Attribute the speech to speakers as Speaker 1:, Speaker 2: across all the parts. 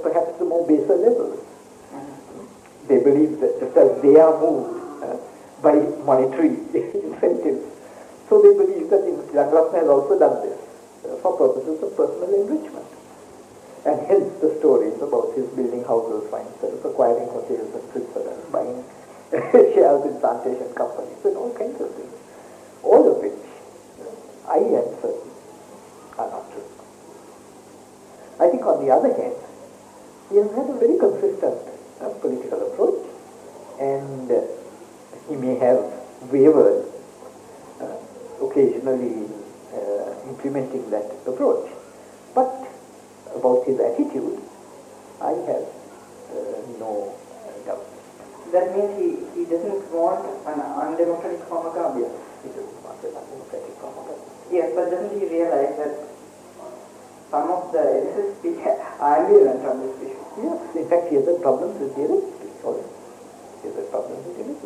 Speaker 1: perhaps the more baser levels. They believe that just as they are moved by monetary incentives, so they believe that Langaratne has also done this for purposes of personal enrichment. And hence the stories about his building houses for himself, acquiring hotels in Switzerland, buying shares in plantation companies, and all kinds of things. All of which, I am certain, are not true. I think on the other hand, he has had a very consistent political approach, and he may have wavered occasionally implementing that approach. But about his attitude, I have no doubt.
Speaker 2: That means he doesn't want an undemocratic form of government?
Speaker 1: Yes, he doesn't want an undemocratic form of government.
Speaker 2: Yes, but doesn't he realize that some of the SSP are ambivalent on this issue?
Speaker 1: Yes, in fact he has had problems with the LSP also. He has had problems with the LSP.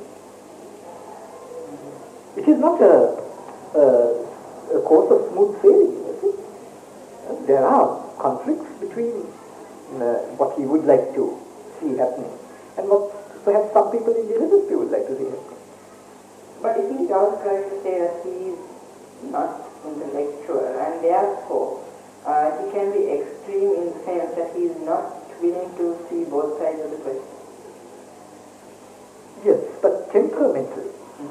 Speaker 1: It is not a course of smooth sailing, you see. There are conflicts between what he would like to see happening and what perhaps some people in the LSP would like to see happening.
Speaker 2: But isn't it also correct to say that he is not intellectual and therefore he can be extreme in the sense that he is not willing to see both sides of the question?
Speaker 1: Yes, but temperamentally,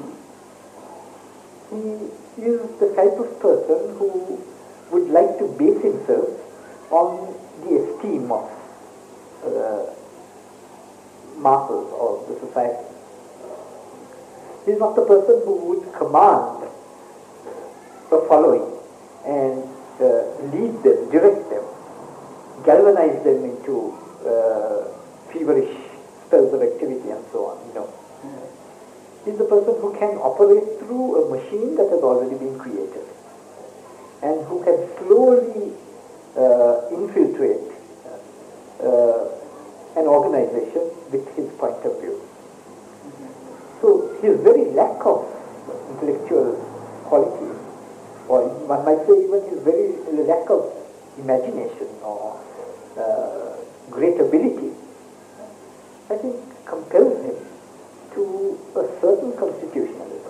Speaker 1: he is the type of person who would like to base himself on the esteem of masses or the society. He is not the person who would command a following and lead them, direct them, galvanize them into feverish spells of activity and so on. No. He's the person who can operate through a machine that has already been created and who can slowly infiltrate an organization with his point of view. So his very lack of intellectual qualities, or one might say even his very lack of imagination or great ability, I think compels him to a certain constitutionalism.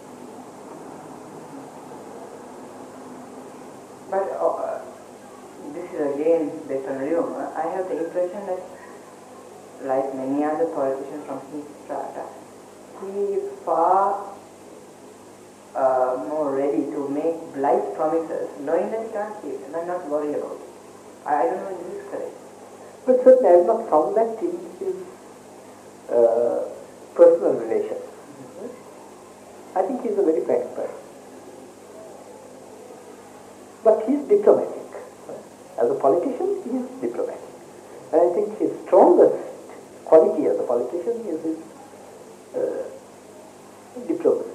Speaker 2: But this is again based on rumor. I have the impression that, like many other politicians from his strata, he is far more ready to make blithe promises, knowing that he can't keep it, and not worry about it. I don't know if this is correct.
Speaker 1: But certainly I have not found that in his personal relations. I think he is a very frank person. But he is diplomatic. As a politician, he is diplomatic. And I think his strongest quality as a politician is his diplomacy.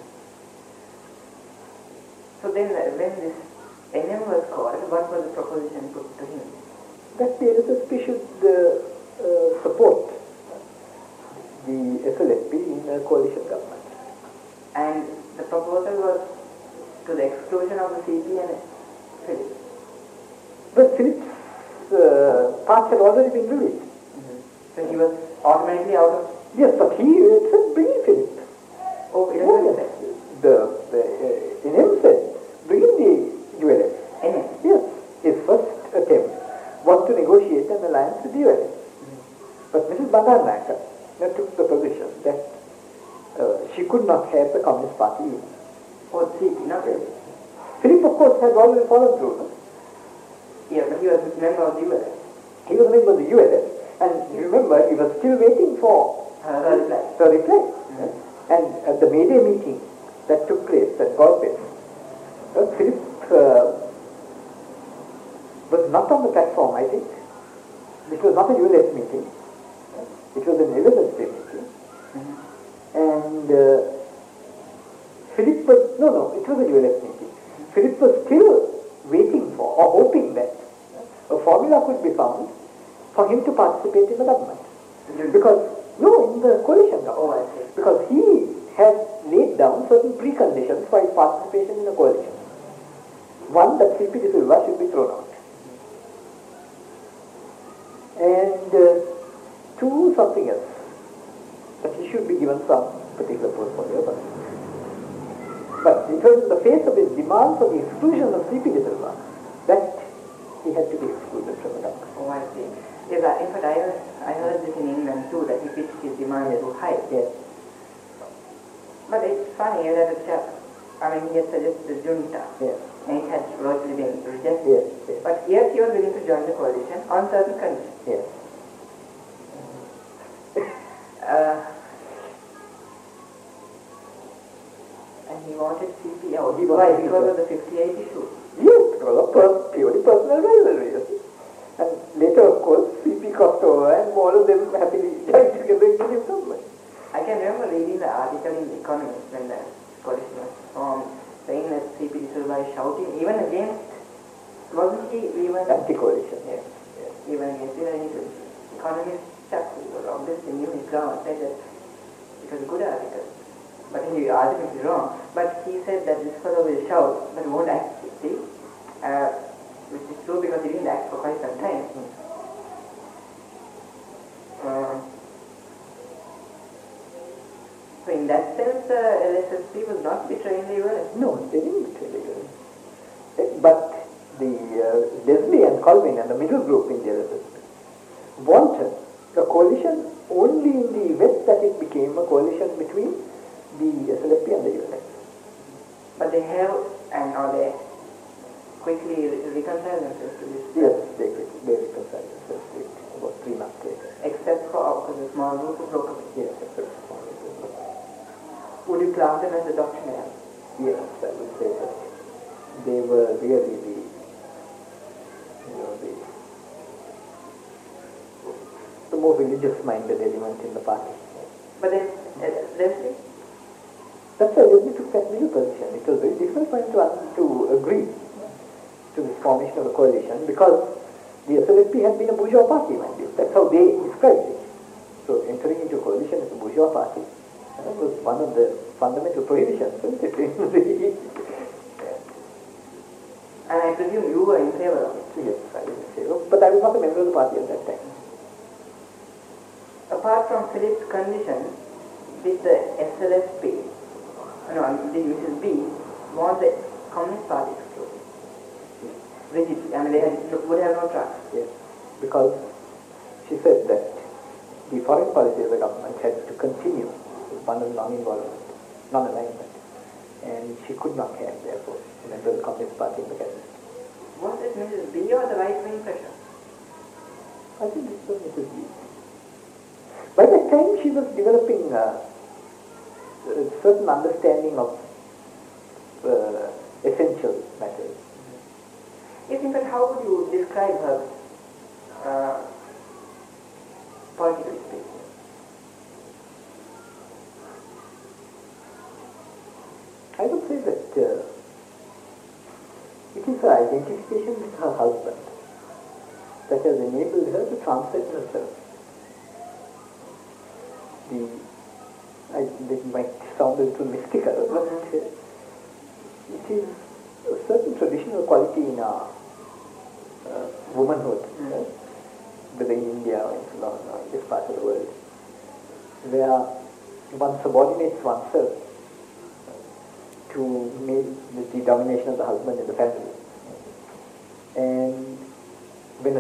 Speaker 2: So then when this NM was called, what was the proposition put to him?
Speaker 1: That the LSP should support the SLSP in a coalition government.
Speaker 2: And the proposal was to the exclusion of the CP and Philips.
Speaker 1: But Philip's part had already been released.
Speaker 2: So he was automatically out of...
Speaker 1: Yes, but he said, bring in Philip.
Speaker 2: Oh, it
Speaker 1: Oh,
Speaker 2: was
Speaker 1: yes. The NM said, bring in the ULS.
Speaker 2: NM?
Speaker 1: Yes. His first attempt was to negotiate an alliance with the ULS. But Mrs. Bandaranaike took the position that she could not have the Communist Party in.
Speaker 2: Oh, CP, not really.
Speaker 1: Philip, of course, had already followed through. No?
Speaker 2: Yeah, but he was a member of the ULS.
Speaker 1: He was a member of the ULS, and remember, he was still waiting for
Speaker 2: Her reply.
Speaker 1: the reply. And at the May Day meeting that took place at Golpes, Philip was not on the platform, I think. It was not a ULS meeting. It was an LSP meeting. And Philip was, no, it was a ULS meeting. Philip was still waiting for, or hoping that a formula could be found for him to participate in the government. Because, no, in the coalition government.
Speaker 2: Oh, I see.
Speaker 1: Because he had laid down certain preconditions for his participation in the coalition. One, that C.P. de Silva should be thrown out. and to something else, that he should be given some particular portfolio. But it was in the face of his demand for the exclusion of C.P. De Silva that he had to be excluded from the government.
Speaker 2: Oh, I see. Yes, in fact, I heard this in England too, that he pitched his demand too high.
Speaker 1: Yes.
Speaker 2: But it's funny that a chap, I mean, he had suggested the junta,
Speaker 1: Yes.
Speaker 2: and it had virtually been rejected.
Speaker 1: Yes. Yes.
Speaker 2: But yet he was willing to join the coalition on certain conditions.
Speaker 1: Yes.
Speaker 2: And he wanted CPO.
Speaker 1: He
Speaker 2: Why?
Speaker 1: wanted
Speaker 2: Because of the 58 issue.
Speaker 1: Yes, because of purely personal rivalry. And later, of course, C.P. crossed over and all of them happily joined together in the new government.
Speaker 2: I can remember reading the article in The Economist when the coalition was formed, saying that C.P. De Silva is shouting even against, wasn't he even...
Speaker 1: Anti-coalition.
Speaker 2: Yes, yes. Even against the Economist chap who obviously knew his ground said that it was a good article. But he ultimately wrong. But he said that this fellow will shout, but won't act, see? Which is true because he didn't act for quite some time. So in that sense, LSSP was not betraying the ULS.
Speaker 1: No, they didn't betray the ULS. But the Leslie and Colvin and the middle group in the LSSP wanted a coalition only in the event that it became a coalition between the SLFP and the ULS.
Speaker 2: But they have, or they quickly reconciled themselves to this.
Speaker 1: Yes, they reconciled themselves to it about 3 months later.
Speaker 2: Except for the small group who broke away.
Speaker 1: Yes, except for small group.
Speaker 2: Would you class them as a doctrinaire?
Speaker 1: Yes, I would say that they were really the more religious-minded element in the party.
Speaker 2: But then, Leslie?
Speaker 1: That's why Leslie took that middle position. It was very difficult for him to agree to the formation of a coalition because the SLFP had been a bourgeois party, mind you. That's how they described it. So entering into a coalition as a bourgeois party was one of the fundamental prohibitions, isn't it?
Speaker 2: And I presume you were in favor of it.
Speaker 1: Yes, I was in favor, but I was not a member of the party at that time.
Speaker 2: Apart from Philip's condition, did the SLSP, did Mrs. B want the Communist Party excluded? Rigidly, I mean, they would have no trust.
Speaker 1: Yes, because she said that the foreign policy of the government had to continue with one of non-involvement, non-alignment, and she could not have, therefore, a member of the Communist Party in the cabinet.
Speaker 2: Was it Mrs. B or the right-wing pressure?
Speaker 1: I think this was Mrs. B. By that time, she was developing a certain understanding of essential matters.
Speaker 2: Yes, in fact, how would you describe her, politically speaking?
Speaker 1: I would say that it is her identification with her husband that has enabled her to transcend herself. It might sound a little mystical, but it is a certain traditional quality in our womanhood, whether in India or in Ceylon or in this part of the world, where one subordinates oneself to the domination of the husband in the family. And when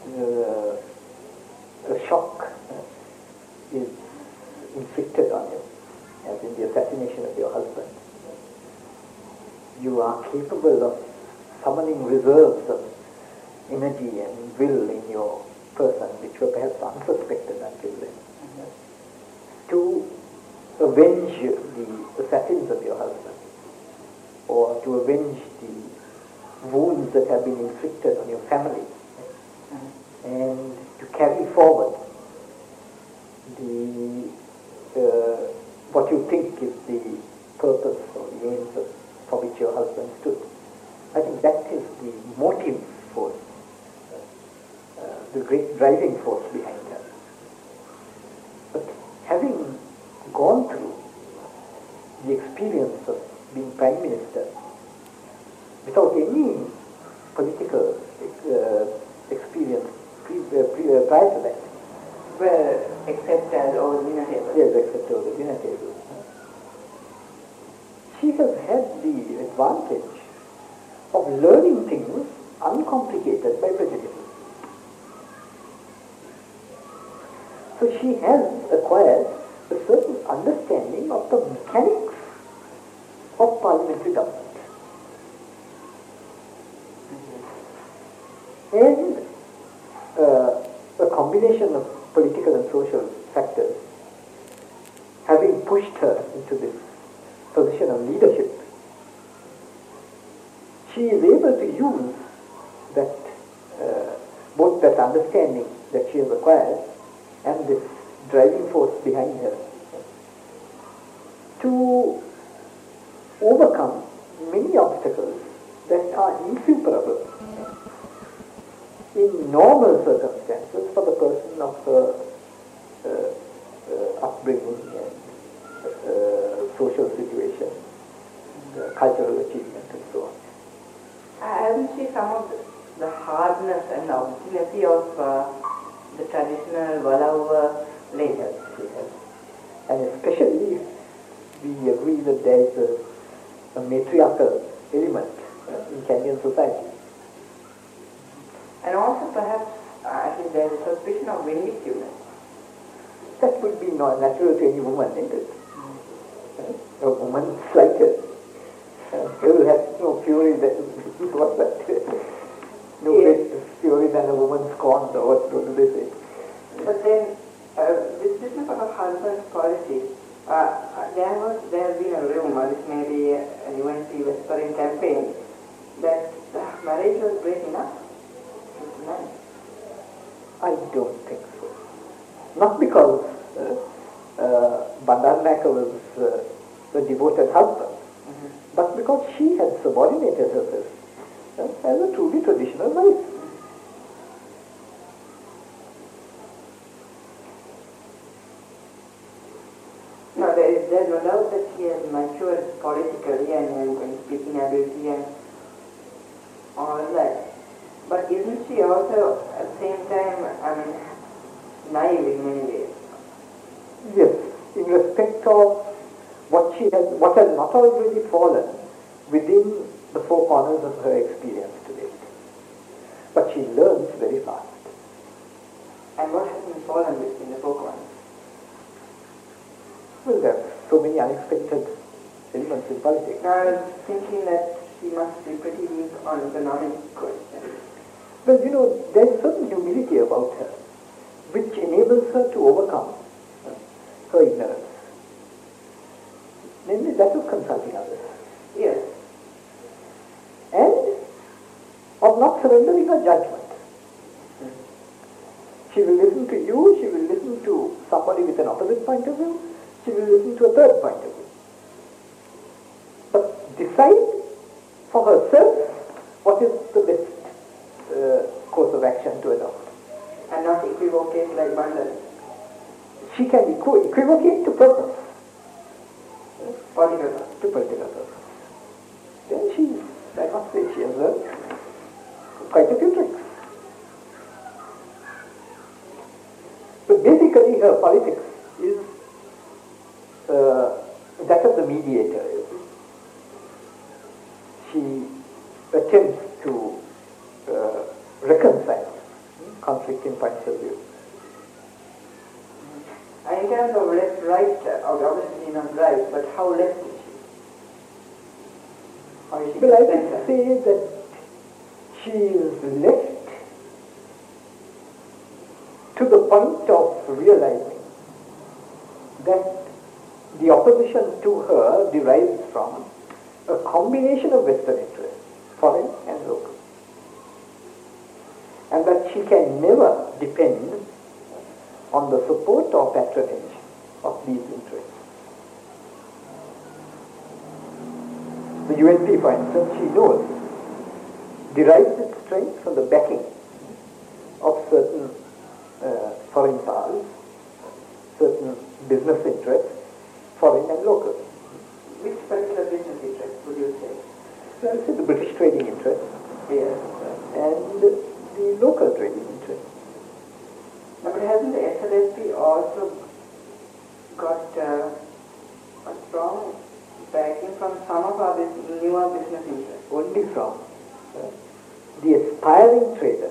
Speaker 1: a shock is inflicted on you, as in the assassination of your husband, you are capable of summoning reserves of energy and will in your person, which were perhaps unsuspected until then, to avenge the assassins of your husband, or to avenge the wounds that have been inflicted on your family, and to carry forward what you think is the purpose or the aims for which your husband stood. I think that is the motive force, the great driving force behind her. But having gone through the experience of being Prime Minister without any political experience prior to that.
Speaker 2: Well, except as over the dinner table.
Speaker 1: Yes, except over the dinner table. She has had the advantage of learning things uncomplicated by prejudice. So she has acquired a certain understanding of the mechanics of parliamentary government. And a combination of political and social factors having pushed her into this position of leadership, she is able to use that both that understanding that she has acquired and this driving force behind her to overcome many obstacles that are insuperable in normal circumstances for the person of her upbringing and social situation, cultural achievement and so on.
Speaker 2: I haven't seen some of the hardness and obstinacy of the traditional Valava later.
Speaker 1: And especially we agree that there is a matriarchal element in Kenyan society.
Speaker 2: And also perhaps I think there is a suspicion of vindictiveness.
Speaker 1: That would be not natural to any woman, isn't it? A woman slighted. He will have no fury that what's that? No greater fury than a woman scorned, or what do they say?
Speaker 2: But then this business of husband's policy, there has been a rumor, this may be an UNC whispering campaign, that marriage was breaking up.
Speaker 1: I don't think so. Not because Bandaranaike was a devoted husband, but because she had subordinated herself as a truly traditional wife.
Speaker 2: No, there's no doubt that she has matured politically and speaking ability and all that. But isn't she also at the same time, naive in many ways?
Speaker 1: Yes, in respect of what has not already fallen within the four corners of her experience today. But she learns very fast.
Speaker 2: And what has been fallen within the four corners?
Speaker 1: Well, there are so many unexpected elements in politics.
Speaker 2: Now, I was thinking that she must be pretty weak on economic questions.
Speaker 1: Well, there's certain humility about her, which enables her to overcome her ignorance. Namely, that of consulting others.
Speaker 2: Yes.
Speaker 1: And of not surrendering her judgment. She will listen to you, she will listen to somebody with an opposite point of view, she will listen to a third point of view. But decide for herself what is the best course of action to adopt.
Speaker 2: And not equivocate like Bandari.
Speaker 1: She can equivocate to purpose.
Speaker 2: Political.
Speaker 1: To political purpose. Then I must say, she has learned quite a few tricks. But basically her politics is that of the mediator. She attempts to reconcile conflicting points of view.
Speaker 2: And in terms of left, right, obviously not right, but how left is she? Or is she
Speaker 1: Well, I would
Speaker 2: center?
Speaker 1: say that she is left to the point of realizing that the opposition to her derives from a combination of Western interests, foreign and local, and that she can never depend on the support or patronage of these interests. The UNP, for instance, she knows, derives its strength from the backing of certain foreign powers, certain business interests, foreign and local.
Speaker 2: Which particular business interest would you say?
Speaker 1: So I'll say the British trading interest
Speaker 2: Yes.
Speaker 1: and the local trading interest.
Speaker 2: hasn't the SLSP also got a strong backing from some of our newer business interests?
Speaker 1: Only from the aspiring trader,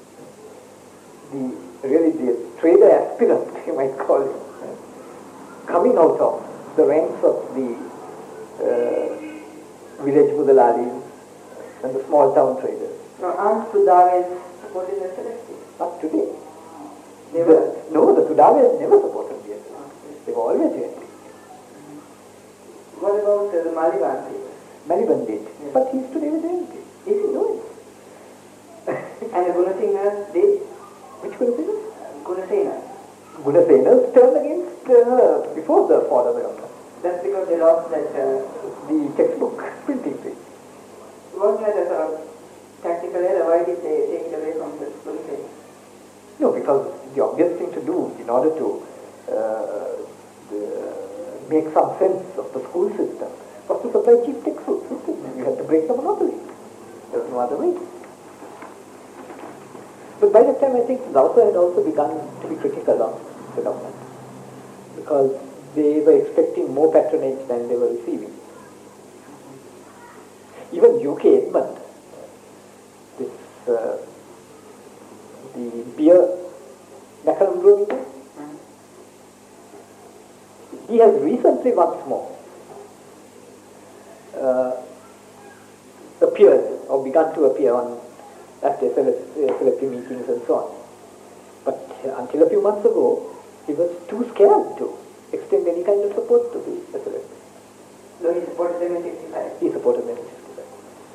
Speaker 1: the trader aspirant, you might call it, coming out of the ranks of the village mudalalis and the small town traders.
Speaker 2: No, Aunt Sudaves supported the SLSP.
Speaker 1: Not today.
Speaker 2: Never?
Speaker 1: No, the Sudaves never supported the SLSP. They were always against it.
Speaker 2: What about the Maliban people?
Speaker 1: Maliban did, but he's today with ANP. Is he doing?
Speaker 2: And the Gunasinghe did?
Speaker 1: Which Gunasinghe?
Speaker 2: Gunasinghe.
Speaker 1: Gunasinghe turned against before the fall of the government.
Speaker 2: That's because they lost that...
Speaker 1: the textbook printing thing.
Speaker 2: Wasn't that a sort of tactical error? Why did they take it away from the Gunasinghe?
Speaker 1: No, because the obvious thing to do in order to make some sense of the school system was to supply cheap textbooks. You had to break the monopoly. There was no other way. But by that time I think Lausa had also begun to be critical of the government because they were expecting more patronage than they were receiving. Even UK Edmund, this the beer Macallum brewing, he has recently once more appeared or begun to appear at SLP meetings and so on. But until a few months ago, he was too scared to extend any kind of support to the SLP.
Speaker 2: So he supported them in 65?
Speaker 1: He supported them in 65.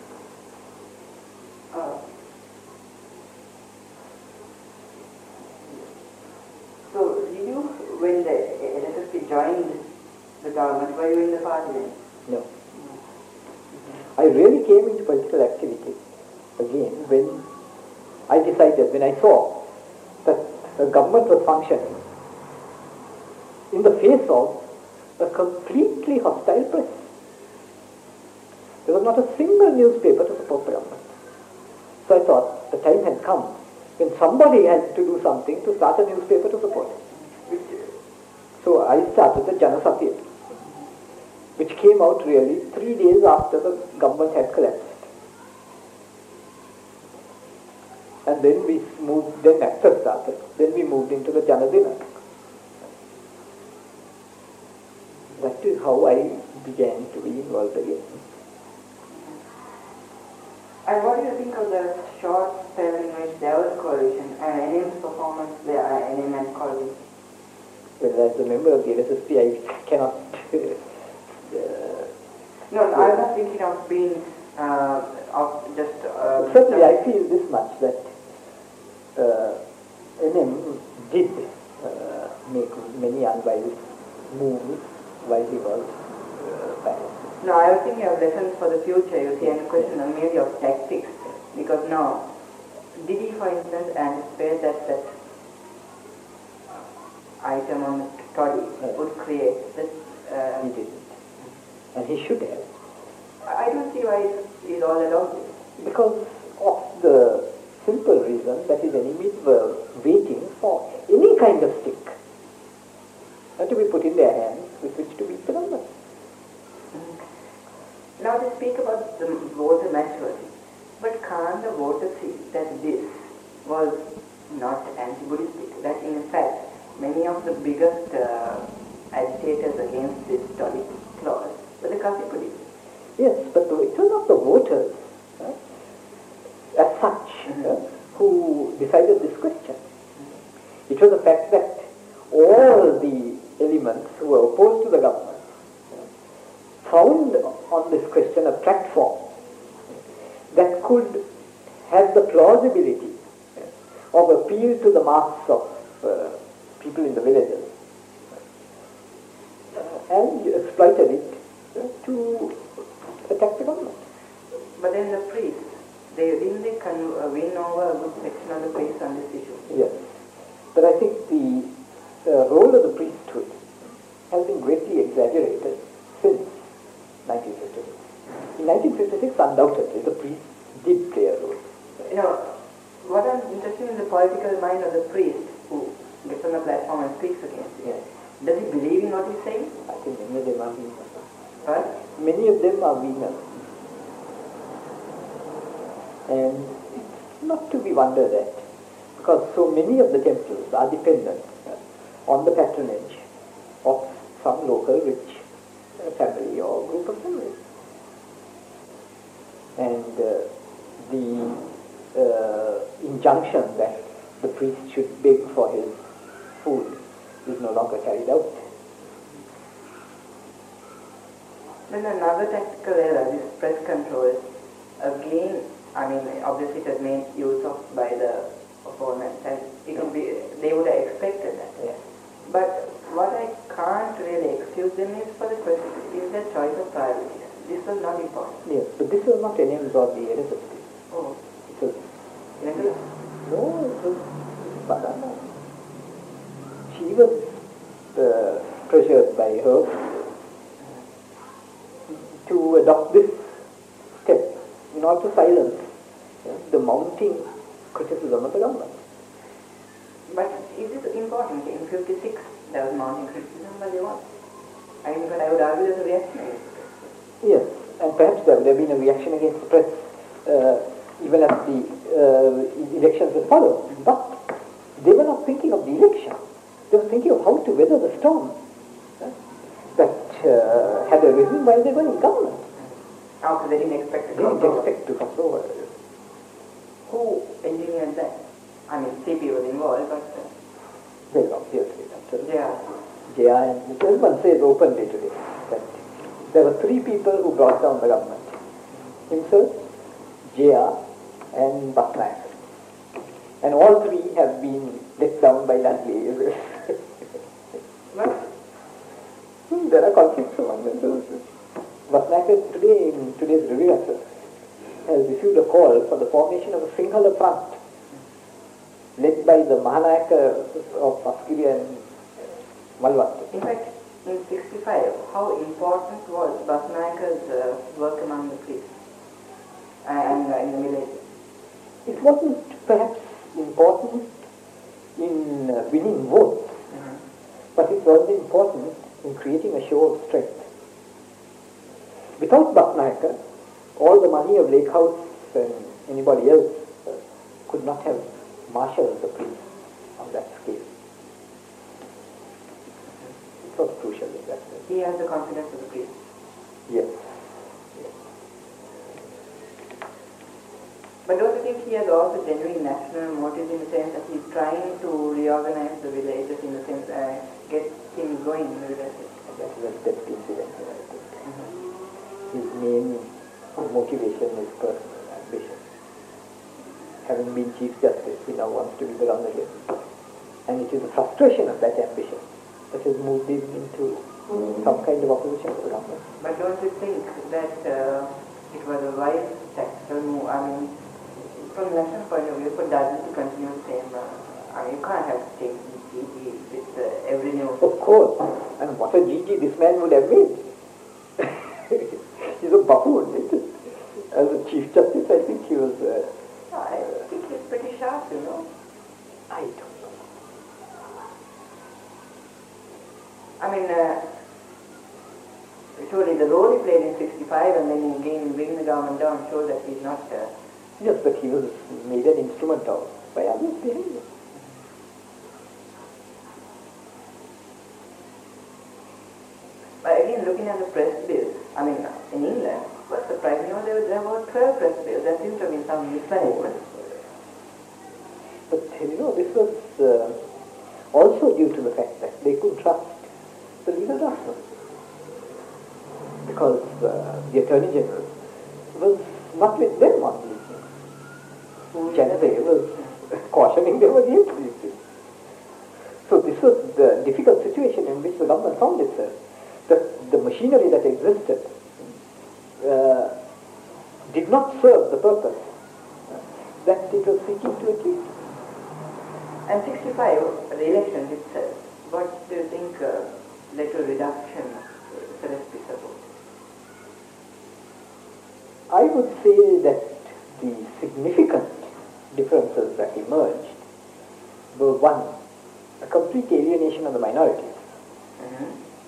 Speaker 2: So did you, when the LSSP joined the government, were you in the party then?
Speaker 1: No. I really came into political activity again when I decided, when I saw that the government was functioning in the face of a completely hostile press. There was not a single newspaper to support the government. So I thought the time had come when somebody had to do something to start a newspaper to support it. So I started the Janasatya, which came out really 3 days after the government had collapsed. And then we moved, then Access started, then we moved into the Janadina. That is how I began to be involved again.
Speaker 2: And what do you think of the short spell in which there was coalition and NM's performance there, NM and Colby?
Speaker 1: Well, as a member of the LSSP, I cannot...
Speaker 2: No, I'm not thinking of being, of just...
Speaker 1: Certainly, I feel this much, that NM did make many unwise moves while he was back.
Speaker 2: No, I was thinking of lessons for the future, you see, and a question of maybe of tactics. Because now, did he, for instance, anticipate that item on the toddy would create this...
Speaker 1: he didn't. And he should have.
Speaker 2: I don't see why he's all along this.
Speaker 1: Because of the simple reason that his enemies were waiting for any kind of stick to be put in their hands with which to beat the government.
Speaker 2: Now they speak about the voter maturity, but can't the voter see that this was not anti-Buddhistic, that in fact many of the biggest agitators against this toddy clause were the Kasi Buddhists?
Speaker 1: Yes, but it was not the voters as such who decided this question. It was the fact that all the elements who were opposed to the government found on this question a platform that could have the plausibility of appeal to the mass of people in the villages and exploited it to attack the government.
Speaker 2: But then the priests, didn't they win over a good section of the priests on this issue?
Speaker 1: Yes. But I think the role of the priesthood has been greatly exaggerated since 1956. In 1956, undoubtedly, the priests did play a role.
Speaker 2: You know, what I'm interested in the political mind of the priests who getting what he's saying?
Speaker 1: I think many of them are vegan.
Speaker 2: Right?
Speaker 1: Many of them are vegan. And it's not to be wondered at, because so many of the temples are dependent on the patronage of some local rich family or group of families. And the injunction that the priest should beg for his food is no longer carried out.
Speaker 2: Then another tactical error, this press control, again, I mean, obviously it was made use of by the opponents, and it will be, they would have expected that.
Speaker 1: Yes.
Speaker 2: But what I can't really excuse them is for the question, is their choice of priorities. This was not important.
Speaker 1: Yes, but this was not any of the Elizabeth.
Speaker 2: Oh.
Speaker 1: It was,
Speaker 2: Yes.
Speaker 1: no, it was Madonna. She was pressured by her to adopt this step in order to silence the mounting criticism of the government.
Speaker 2: But is it important? In 56, there was mounting criticism, but they won. I mean, but I would argue there's a reaction against it.
Speaker 1: Yes, and perhaps there would have been a reaction against the press even as the elections had followed. But they were not thinking of the election. They were thinking of how to weather the storm that had arisen while they were in government.
Speaker 2: Oh, so they didn't expect to
Speaker 1: They
Speaker 2: cross
Speaker 1: didn't
Speaker 2: over.
Speaker 1: expect to cross over.
Speaker 2: Who engineered that? I mean, CP was involved, but
Speaker 1: Very obviously.
Speaker 2: yeah.
Speaker 1: Jaya and Mr. Everyone says openly today that there were three people who brought down the government. Himself, Jaya and Batnaik. And all three have been let down by Dudley.
Speaker 2: But
Speaker 1: There are conflicts among them. Batnaik today, in today's review, has issued a call for the formation of a Sinhala front led by the Mahanayaka of Paskilia and Malwat.
Speaker 2: in fact, in 65, how important was Basnayaka's work among the priests and in the Middle Ages?
Speaker 1: It wasn't perhaps important in winning votes, but it was important in creating a show of strength. Without Batnayaka, all the money of Lake House and anybody else could not have marshaled the priests on that scale. It was crucial in that sense.
Speaker 2: He has the confidence of the priests.
Speaker 1: Yes.
Speaker 2: But don't you think he has also genuine national motives in the sense that he's trying to reorganize the villages in the sense get things going in the villages?
Speaker 1: That was that incident, I think. His main motivation is personal ambition. Having been Chief Justice, he now wants to be the governor. And it is the frustration of that ambition that has moved him into some kind of opposition to the government.
Speaker 2: But don't you think that it was a wise tactical move? I mean, from a national point of view, for Dudley to continue the same, I mean, you can't have to take GG with every news.
Speaker 1: Of course. And what a GG this man would have made. He's a buffoon, isn't it? As a Chief Justice, I think he was...
Speaker 2: I think he's pretty sharp, you know.
Speaker 1: I don't know.
Speaker 2: I mean, surely the role he played in 65 and then again in bringing the government down shows that he's not...
Speaker 1: Yes, but he was made an instrument of by others behind him.
Speaker 2: But again, looking at the press bills, I mean, in England, what's surprising, you know, there were 12 press bills. There seems to have been some mismanagement.
Speaker 1: But, this was also due to the fact that they could trust the legal draftsman. Because the Attorney General was not with them on these things. Generally, was cautioning them against these things. So this was the difficult situation in which the government found itself. The machinery that existed did not serve the purpose that it was seeking to achieve.
Speaker 2: And 65, the elections itself, what do you think led to a reduction of Celeste support?
Speaker 1: I would say that the significant differences that emerged were one, a complete alienation of the minorities.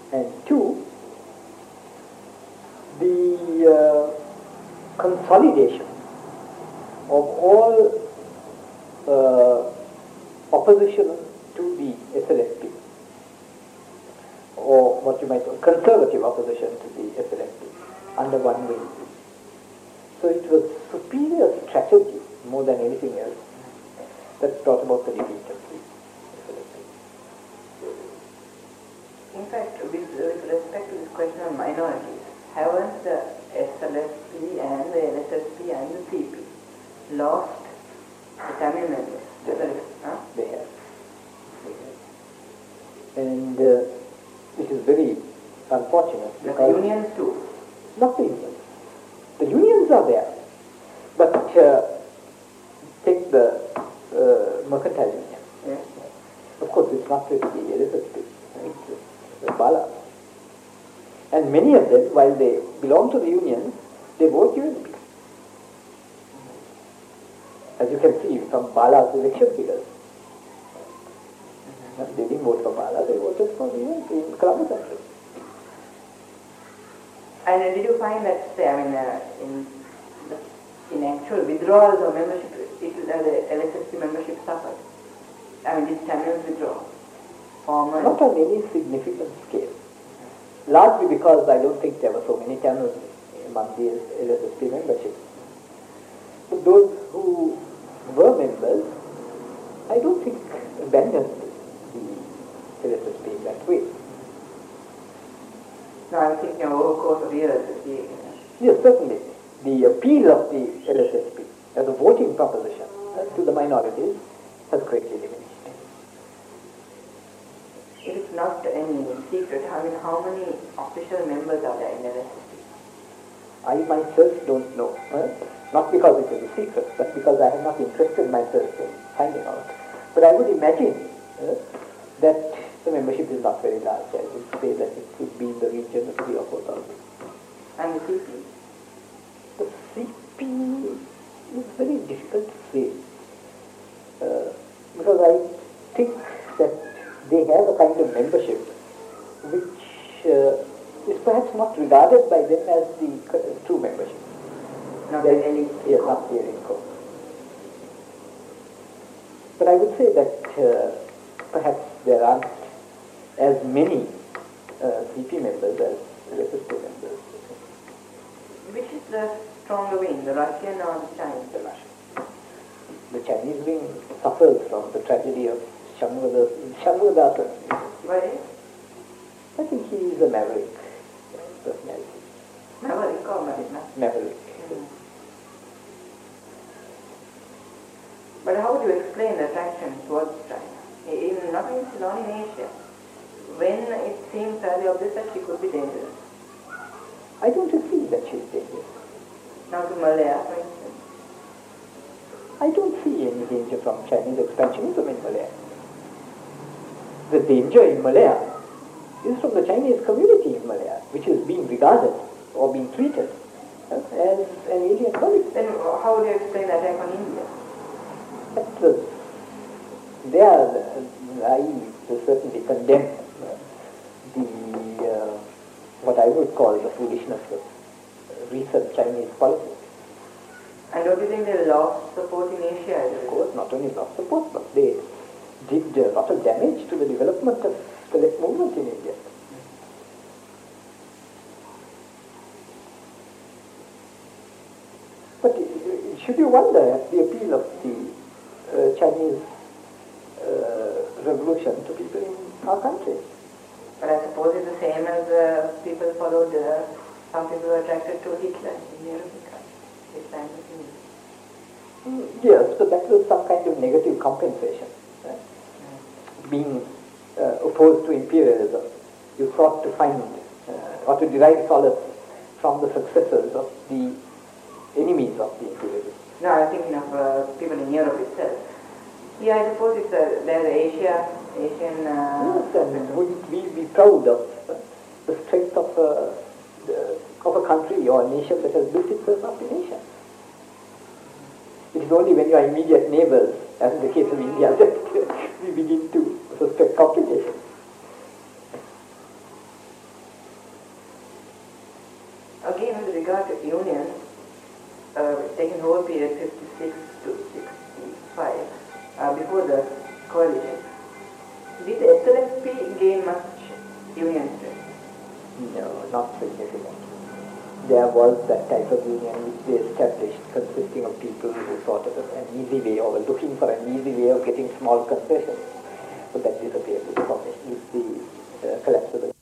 Speaker 1: And two, the consolidation of all opposition to the SLSP, or what you might call conservative opposition to the SLSP, under one wing. So it was superior strategy more than anything else that brought about the defeat of the SLSP.
Speaker 2: In fact, with respect to this question of minorities, haven't the SLSP and the LSSP and the CP lost the Tamil members?
Speaker 1: They have. And it is very unfortunate.
Speaker 2: The unions too?
Speaker 1: Not the unions. The unions are there. But take the mercantile union.
Speaker 2: Yes.
Speaker 1: Of course, it's not with the LSSP. It's the Bala. And many of them, while they belong to the union, they vote UNP. As you can see from Bala's election figures. They didn't vote for Bala, they voted for the UNP in Colombo Central.
Speaker 2: And did you find that, say, in actual withdrawals of membership, the LSSP membership suffered? Did Tamils withdraw?
Speaker 1: Not on any significant scale. Largely because I don't think there were so many Tamils among the LSSP membership. But those who were members, I don't think abandoned the LSSP in that way.
Speaker 2: No, I'm thinking over the course of years.
Speaker 1: Yes, certainly. The appeal of the LSSP as a voting proposition to the minorities has greatly diminished.
Speaker 2: It is not any secret. How many official members are there in LSSP?
Speaker 1: I myself don't know. Not because it is a secret, but because I have not interested myself in finding out. But I would imagine that the membership is not very large. I would say that it could be in the region of 3,000 or 4,000.
Speaker 2: And the CP?
Speaker 1: The CP is very difficult to say. Because I think that they have a kind of membership which is perhaps not regarded by them as the true membership.
Speaker 2: Not the elite?
Speaker 1: Yes, not the elite corps. But I would say that perhaps there aren't as many CP members as LSSP members.
Speaker 2: Which is the stronger wing, the Russian or the Chinese?
Speaker 1: The Russian. The Chinese wing suffers from the tragedy of Shanmugadasan.
Speaker 2: Why?
Speaker 1: I think he is a maverick personality.
Speaker 2: Maverick or Marina?
Speaker 1: Maverick.
Speaker 2: But how would you explain the attraction towards China? Not in Asia. When it seems fairly obvious that she could be dangerous.
Speaker 1: I don't agree that she is dangerous.
Speaker 2: Now to Malaya, for instance.
Speaker 1: I don't see any danger from Chinese expansionism in Malaya. The danger in Malaya is from the Chinese community in Malaya, which is being regarded or being treated as an alien colony.
Speaker 2: Then how would you explain the attack on India?
Speaker 1: They are, I certainly condemn what I would call the foolishness of recent Chinese policy.
Speaker 2: And don't you think they lost support in Asia?
Speaker 1: Of course, not only lost support, but they did a lot of damage to the development of the left movement in India. But should you wonder at the appeal of the Chinese revolution to people in our country?
Speaker 2: But I suppose it's the same as people followed, some people were attracted to Hitler in the European country.
Speaker 1: Yes, but that was some kind of negative compensation. Being opposed to imperialism, you sought to find or to derive solace from the successors of the enemies of the imperialists.
Speaker 2: No, I'm thinking of people in Europe itself. Yeah, I suppose it's there's Asian...
Speaker 1: yes, and wouldn't we be proud of the strength of a country or a nation that has built itself up in Asia? It is only when you are immediate neighbors, as in the case of India, that we begin to suspect complications.
Speaker 2: coalition. Did SLSP gain much union strength?
Speaker 1: No, not significant. There was that type of union which they established, consisting of people who sought an easy way or were looking for an easy way of getting small concessions. But that disappeared with the collapse of the